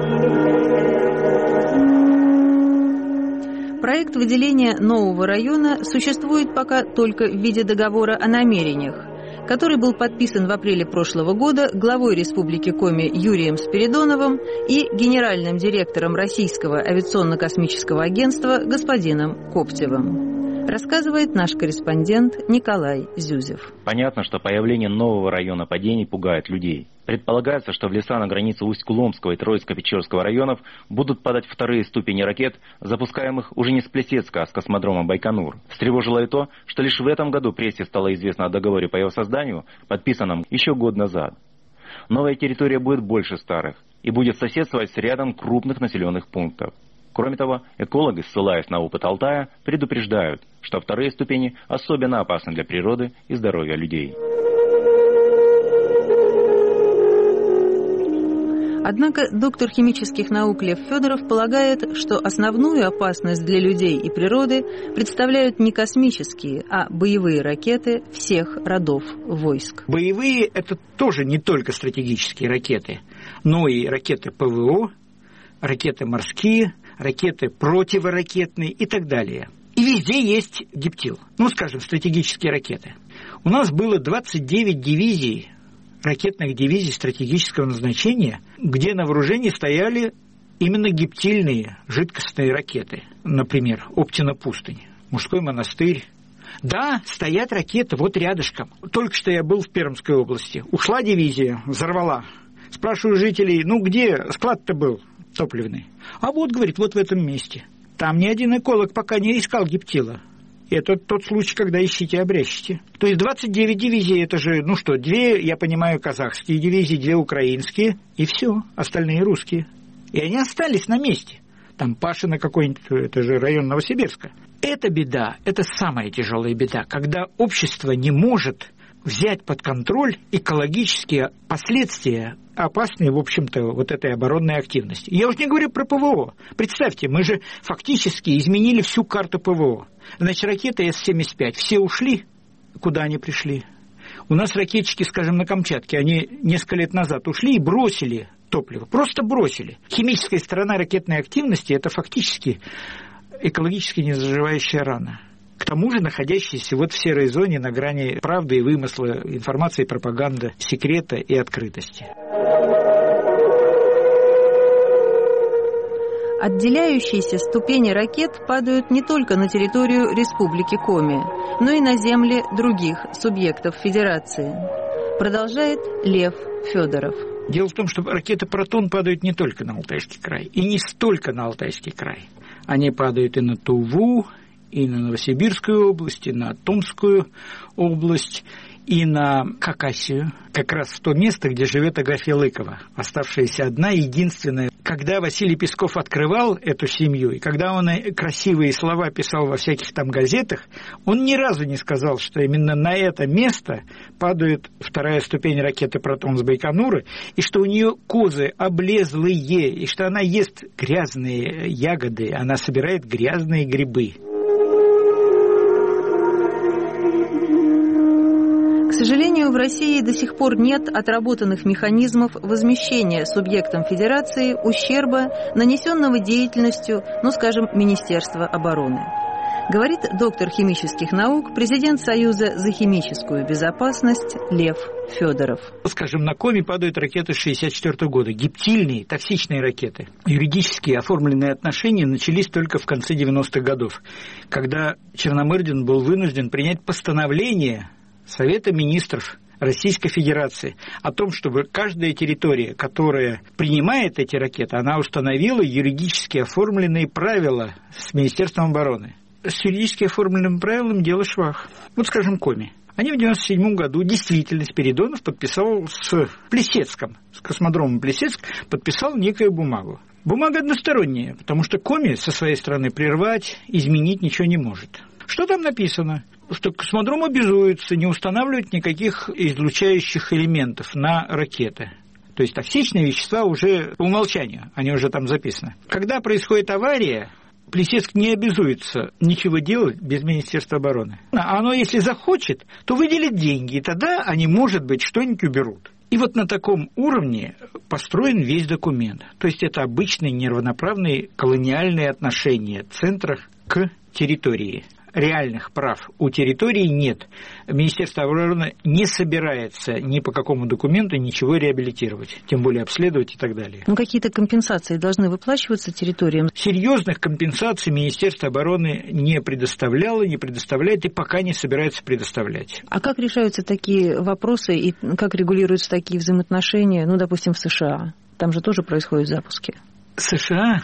Проект выделения нового района существует пока только в виде договора о намерениях, который был подписан в апреле прошлого года главой Республики Коми Юрием Спиридоновым и генеральным директором Российского авиационно-космического агентства господином Коптевым. Рассказывает наш корреспондент Николай Зюзев. Понятно, что появление нового района падений пугает людей. Предполагается, что в леса на границе Усть-Куломского и Троицко-Печорского районов будут падать вторые ступени ракет, запускаемых уже не с Плесецка, а с космодрома Байконур. Встревожило и то, что лишь в этом году прессе стало известно о договоре по его созданию, подписанном еще год назад. Новая территория будет больше старых и будет соседствовать с рядом крупных населенных пунктов. Кроме того, экологи, ссылаясь на опыт Алтая, предупреждают, что вторые ступени особенно опасны для природы и здоровья людей. Однако доктор химических наук Лев Федоров полагает, что основную опасность для людей и природы представляют не космические, а боевые ракеты всех родов войск. Боевые – это тоже не только стратегические ракеты, но и ракеты ПВО, ракеты морские, ракеты противоракетные и так далее. И везде есть гептил, ну, скажем, стратегические ракеты. У нас было двадцать девять дивизий, ракетных дивизий стратегического назначения, где на вооружении стояли именно гептильные жидкостные ракеты, например, Оптина пустынь. мужской монастырь. Да, стоят ракеты вот рядышком. Только что я был в Пермской области. Ушла дивизия, взорвала. Спрашиваю жителей, ну где склад-то был топливный? А вот, говорит, вот в этом месте. Там ни один эколог пока не искал гептила. Это тот случай, когда ищите, обрящите. То есть двадцать девять дивизий, это же, ну что, две, я понимаю, казахские дивизии, две украинские, и все, остальные русские. И они остались на месте. Там Пашино какой-нибудь, это же район Новосибирска. Это беда, это самая тяжелая беда, когда общество не может взять под контроль экологические последствия, опасные, в общем-то, вот этой оборонной активности. Я уж не говорю про ПВО. Представьте, мы же фактически изменили всю карту ПВО. Значит, ракеты эс семьдесят пять, все ушли, куда они пришли. У нас ракетчики, скажем, на Камчатке, они несколько лет назад ушли и бросили топливо, просто бросили. Химическая сторона ракетной активности – это фактически экологически незаживающая рана. К тому же находящаяся вот в серой зоне на грани правды и вымысла, информации и пропаганды, секрета и открытости. Отделяющиеся ступени ракет падают не только на территорию Республики Коми, но и на земли других субъектов Федерации. Продолжает Лев Федоров. Дело в том, что ракеты «Протон» падают не только на Алтайский край, и не столько на Алтайский край. Они падают и на Туву, и на Новосибирскую область, и на Томскую область, и на Хакасию, как раз в то место, где живет Агафья Лыкова, оставшаяся одна, единственная. Когда Василий Песков открывал эту семью, и когда он красивые слова писал во всяких там газетах, он ни разу не сказал, что именно на это место падает вторая ступень ракеты «Протон» с Байконура, и что у нее козы облезлые, и что она ест грязные ягоды, она собирает грязные грибы. К сожалению, в России до сих пор нет отработанных механизмов возмещения субъектам Федерации ущерба, нанесенного деятельностью, ну, скажем, Министерства обороны. Говорит доктор химических наук, президент Союза за химическую безопасность Лев Федоров. Скажем, на Коми падают ракеты шестьдесят четвёртого года, гептильные, токсичные ракеты. Юридически оформленные отношения начались только в конце девяностых годов, когда Черномырдин был вынужден принять постановление Совета министров Российской Федерации о том, чтобы каждая территория, которая принимает эти ракеты, она установила юридически оформленные правила с Министерством обороны. С юридически оформленным правилом дело швах. Вот, скажем, Коми. Они в девяносто седьмом году действительно Спиридонов подписал с Плесецком, с космодромом Плесецк, подписал некую бумагу. Бумага односторонняя, потому что Коми со своей стороны прервать, изменить ничего не может. Что там написано? Что космодром обязуется не устанавливать никаких излучающих элементов на ракеты. То есть токсичные вещества уже по умолчанию, они уже там записаны. Когда происходит авария, Плесецк не обязуется ничего делать без Министерства обороны. А оно, если захочет, то выделит деньги, и тогда они, может быть, что-нибудь уберут. И вот на таком уровне построен весь документ. То есть это обычные неравноправные колониальные отношения центра к территории. Реальных прав у территории нет. Министерство обороны не собирается ни по какому документу ничего реабилитировать, тем более обследовать и так далее. Но какие-то компенсации должны выплачиваться территориям? Серьезных компенсаций Министерство обороны не предоставляло, не предоставляет и пока не собирается предоставлять. А как решаются такие вопросы и как регулируются такие взаимоотношения, ну, допустим, в США? Там же тоже происходят запуски. США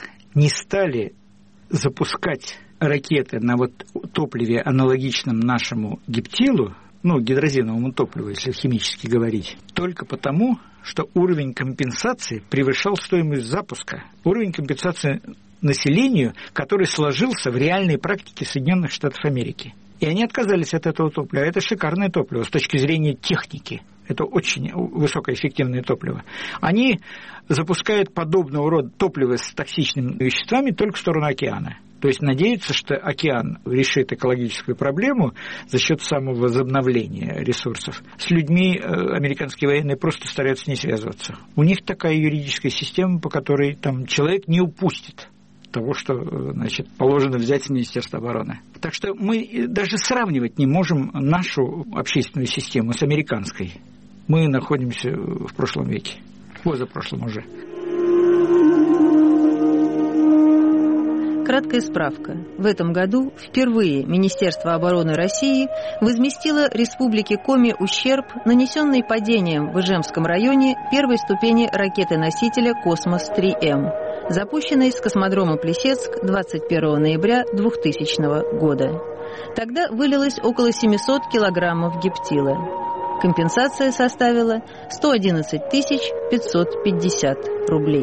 не стали запускать ракеты на вот топливе, аналогичном нашему гептилу, ну, гидрозиновому топливу, если химически говорить, только потому, что уровень компенсации превышал стоимость запуска. Уровень компенсации населению, который сложился в реальной практике Соединенных Штатов Америки. И они отказались от этого топлива. Это шикарное топливо с точки зрения техники. Это очень высокоэффективное топливо. Они запускают подобного рода топливо с токсичными веществами только в сторону океана. То есть надеются, что океан решит экологическую проблему за счет самовозобновления ресурсов. С людьми американские военные просто стараются не связываться. У них такая юридическая система, по которой там человек не упустит того, что, значит, положено взять с Министерства обороны. Так что мы даже сравнивать не можем нашу общественную систему с американской. Мы находимся в прошлом веке, позапрошлом уже. Краткая справка. В этом году впервые Министерство обороны России возместило Республике Коми ущерб, нанесенный падением в Ижемском районе первой ступени ракеты-носителя «Космос три эм», запущенной с космодрома Плесецк двадцать первого ноября двухтысячного года. Тогда вылилось около семьсот килограммов гептила. Компенсация составила сто одиннадцать тысяч пятьсот пятьдесят рублей.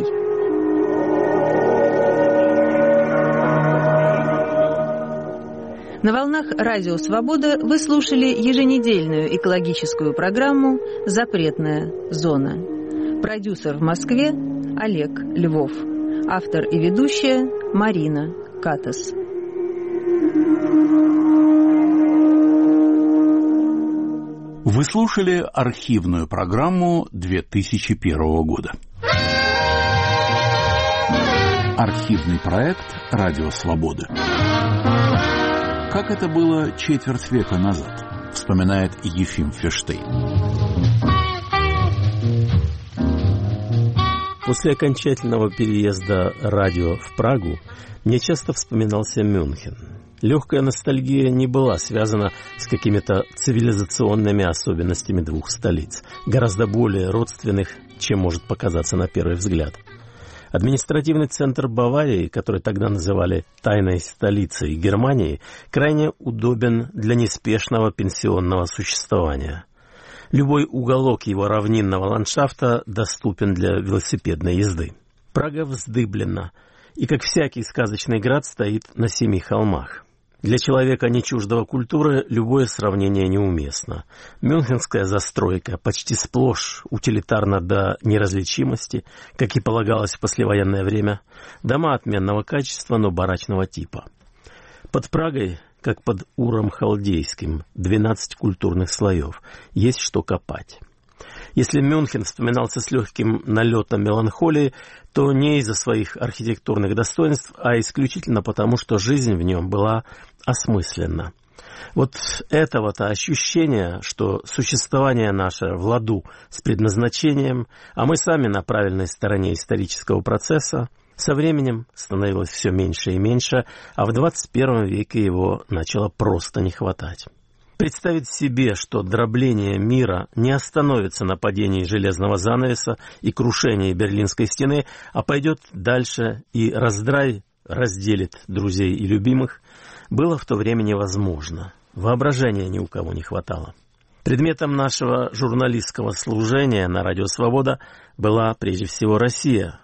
На волнах Радио Свобода вы слушали еженедельную экологическую программу «Запретная зона». Продюсер в Москве Олег Львов. Автор и ведущая Марина Катас. Вы слушали архивную программу две тысячи первого года. Архивный проект «Радио Свобода». Как это было четверть века назад, вспоминает Ефим Ферштейн. После окончательного переезда радио в Прагу мне часто вспоминался Мюнхен. Легкая ностальгия не была связана с какими-то цивилизационными особенностями двух столиц, гораздо более родственных, чем может показаться на первый взгляд. Административный центр Баварии, который тогда называли «тайной столицей Германии», крайне удобен для неспешного пенсионного существования. Любой уголок его равнинного ландшафта доступен для велосипедной езды. Прага вздыблена и, как всякий сказочный град, стоит на семи холмах. Для человека, не чуждого культуры, любое сравнение неуместно. Мюнхенская застройка почти сплошь утилитарна до неразличимости, как и полагалось в послевоенное время. Дома отменного качества, но барачного типа. Под Прагой, как под Уром Халдейским, двенадцать культурных слоев. Есть что копать. Если Мюнхен вспоминался с легким налетом меланхолии, то не из-за своих архитектурных достоинств, а исключительно потому, что жизнь в нем была осмысленна. Вот этого-то ощущения, что существование наше в ладу с предназначением, а мы сами на правильной стороне исторического процесса, со временем становилось все меньше и меньше, а в двадцать первом веке его начало просто не хватать. Представить себе, что дробление мира не остановится на падении железного занавеса и крушении Берлинской стены, а пойдет дальше и раздрай разделит друзей и любимых, было в то время невозможно. Воображения ни у кого не хватало. Предметом нашего журналистского служения на Радио Свобода была прежде всего Россия.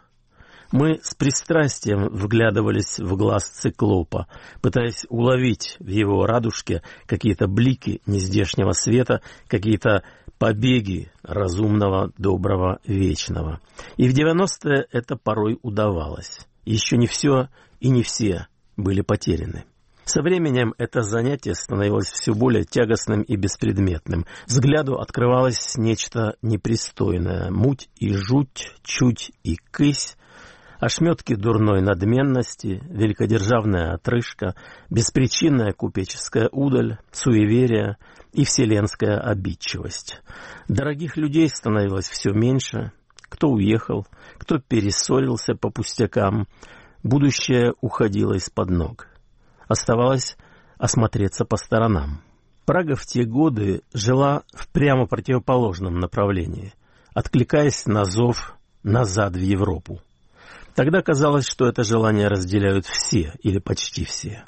Мы с пристрастием вглядывались в глаз циклопа, пытаясь уловить в его радужке какие-то блики нездешнего света, какие-то побеги разумного, доброго, вечного. И в девяностые это порой удавалось. Еще не все и не все были потеряны. Со временем это занятие становилось все более тягостным и беспредметным. Взгляду открывалось нечто непристойное, муть и жуть, чуть и кысь, ошметки дурной надменности, великодержавная отрыжка, беспричинная купеческая удаль, суеверие и вселенская обидчивость. Дорогих людей становилось все меньше, кто уехал, кто перессорился по пустякам, будущее уходило из-под ног. Оставалось осмотреться по сторонам. Прага в те годы жила в прямо противоположном направлении, откликаясь на зов назад в Европу. Тогда казалось, что это желание разделяют все или почти все.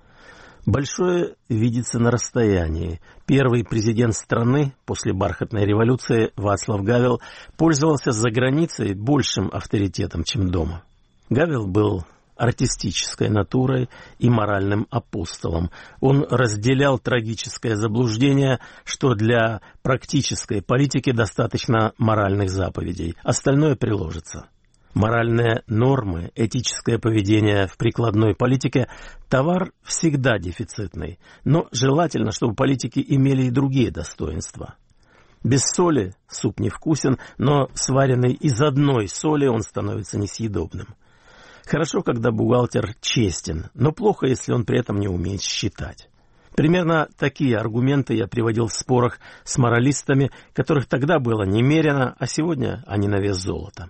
Большое видится на расстоянии. Первый президент страны после бархатной революции Вацлав Гавел пользовался за границей большим авторитетом, чем дома. Гавел был артистической натурой и моральным апостолом. Он разделял трагическое заблуждение, что для практической политики достаточно моральных заповедей, остальное приложится. Моральные нормы, этическое поведение в прикладной политике – товар всегда дефицитный, но желательно, чтобы политики имели и другие достоинства. Без соли суп невкусен, но сваренный из одной соли он становится несъедобным. Хорошо, когда бухгалтер честен, но плохо, если он при этом не умеет считать. Примерно такие аргументы я приводил в спорах с моралистами, которых тогда было немерено, а сегодня они на вес золота.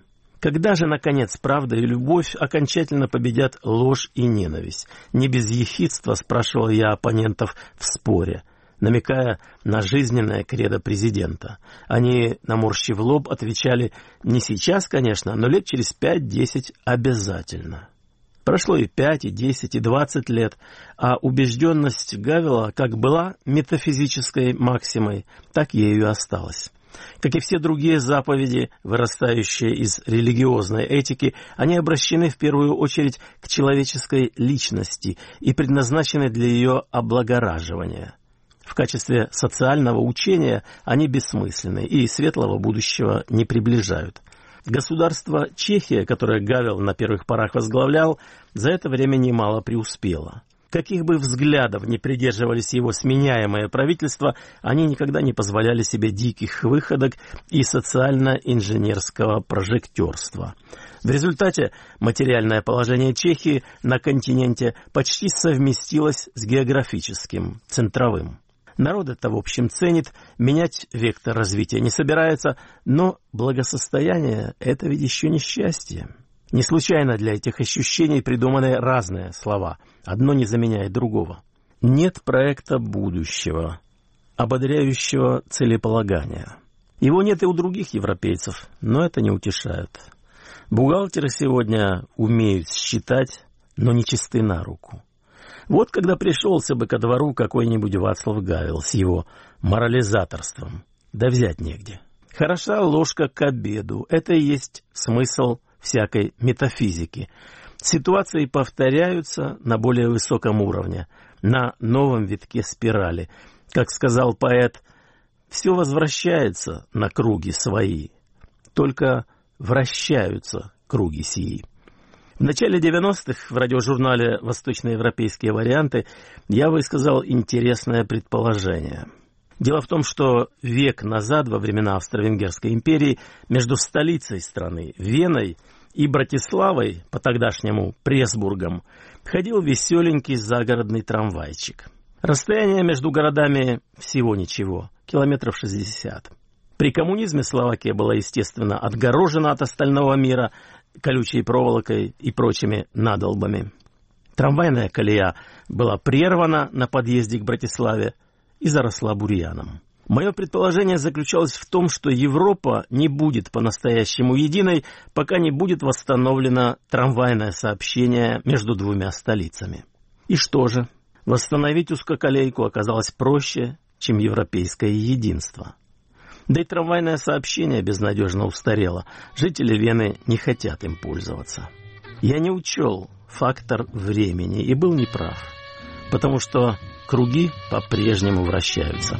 Когда же, наконец, правда и любовь окончательно победят ложь и ненависть? Не без ехидства спрашивал я оппонентов в споре, намекая на жизненное кредо президента. Они, наморщив лоб, отвечали: не сейчас, конечно, но лет через пять-десять обязательно. Прошло и пять, и десять, и двадцать лет, а убежденность Гавела как была метафизической максимой, так ею и осталась. Как и все другие заповеди, вырастающие из религиозной этики, они обращены в первую очередь к человеческой личности и предназначены для ее облагораживания. В качестве социального учения они бессмысленны и светлого будущего не приближают. Государство Чехия, которое Гавел на первых порах возглавлял, за это время немало преуспело. Каких бы взглядов ни придерживались его сменяемое правительство, они никогда не позволяли себе диких выходок и социально-инженерского прожектерства. В результате материальное положение Чехии на континенте почти совместилось с географическим, центровым. Народ это, в общем, ценит, менять вектор развития не собирается, но благосостояние – это ведь еще не счастье. Не случайно для этих ощущений придуманы разные слова. Одно не заменяет другого. Нет проекта будущего, ободряющего целеполагания. Его нет и у других европейцев, но это не утешает. Бухгалтеры сегодня умеют считать, но не чисты на руку. Вот когда пришелся бы ко двору какой-нибудь Вацлав Гавел с его морализаторством, да взять негде. Хороша ложка к обеду, это и есть смысл всякой метафизики. Ситуации повторяются на более высоком уровне, на новом витке спирали. Как сказал поэт, все возвращается на круги свои, только вращаются круги сии. В начале девяностых в радиожурнале «Восточноевропейские варианты» я высказал интересное предположение. Дело в том, что век назад, во времена Австро-Венгерской империи, между столицей страны, Веной, и Братиславой, по-тогдашнему Пресбургом, ходил веселенький загородный трамвайчик. Расстояние между городами всего ничего, километров шестьдесят. При коммунизме Словакия была, естественно, отгорожена от остального мира колючей проволокой и прочими надолбами. Трамвайная колея была прервана на подъезде к Братиславе и заросла бурьяном. Мое предположение заключалось в том, что Европа не будет по-настоящему единой, пока не будет восстановлено трамвайное сообщение между двумя столицами. И что же? Восстановить узкоколейку оказалось проще, чем европейское единство. Да и трамвайное сообщение безнадежно устарело. Жители Вены не хотят им пользоваться. Я не учел фактор времени и был неправ, потому что круги по-прежнему вращаются.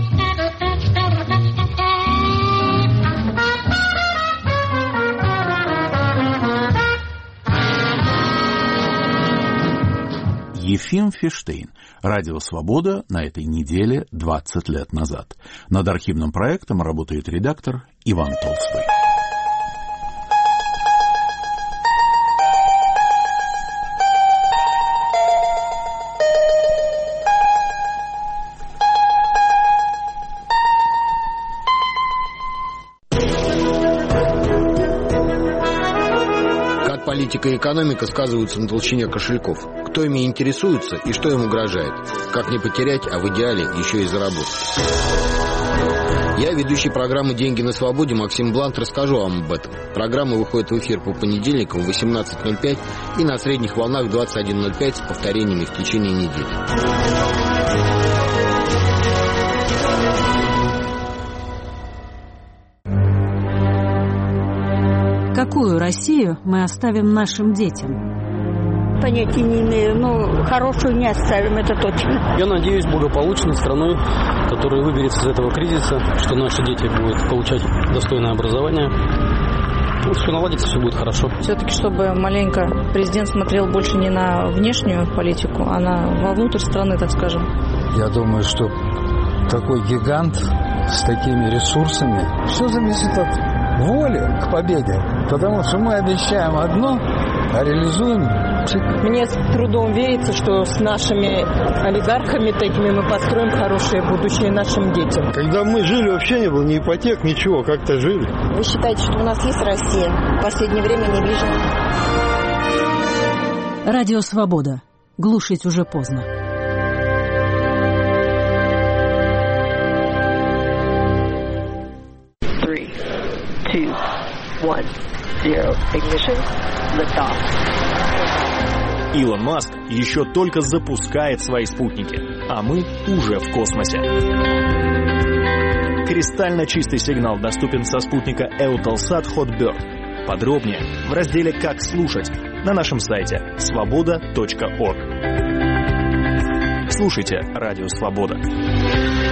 Ефим Фиштейн. Радио «Свобода» на этой неделе двадцать лет назад. Над архивным проектом работает редактор Иван Толстой. Политика и экономика сказываются на толщине кошельков. Кто ими интересуется и что им угрожает? Как не потерять, а в идеале еще и заработать? Я, ведущий программы «Деньги на свободе» Максим Блант, расскажу вам об этом. Программа выходит в эфир по понедельникам в восемнадцать ноль пять и на средних волнах в двадцать один ноль пять с повторениями в течение недели. Какую Россию мы оставим нашим детям? Понятия не имею, но хорошую не оставим, это точно. Я надеюсь благополучной страной, которая выберется из этого кризиса, что наши дети будут получать достойное образование. Ну, все наладится, все будет хорошо. Все-таки, чтобы маленько президент смотрел больше не на внешнюю политику, а на вовнутрь страны, так скажем. Я думаю, что такой гигант с такими ресурсами, все зависит от воли к победе. Потому что мы обещаем одно, а реализуем лучше. Мне с трудом верится, что с нашими олигархами такими мы построим хорошее будущее нашим детям. Когда мы жили, вообще не было ни ипотек, ничего, как-то жили. Вы считаете, что у нас есть Россия? В последнее время не вижу. Радио «Свобода». Глушить уже поздно. Three, two, one, zero. Ignition. Lift off. Илон Маск еще только запускает свои спутники, а мы уже в космосе. Кристально чистый сигнал доступен со спутника Eutelsat Hotbird. Подробнее в разделе «Как слушать» на нашем сайте свобода точка орг. Слушайте «Радио Свобода».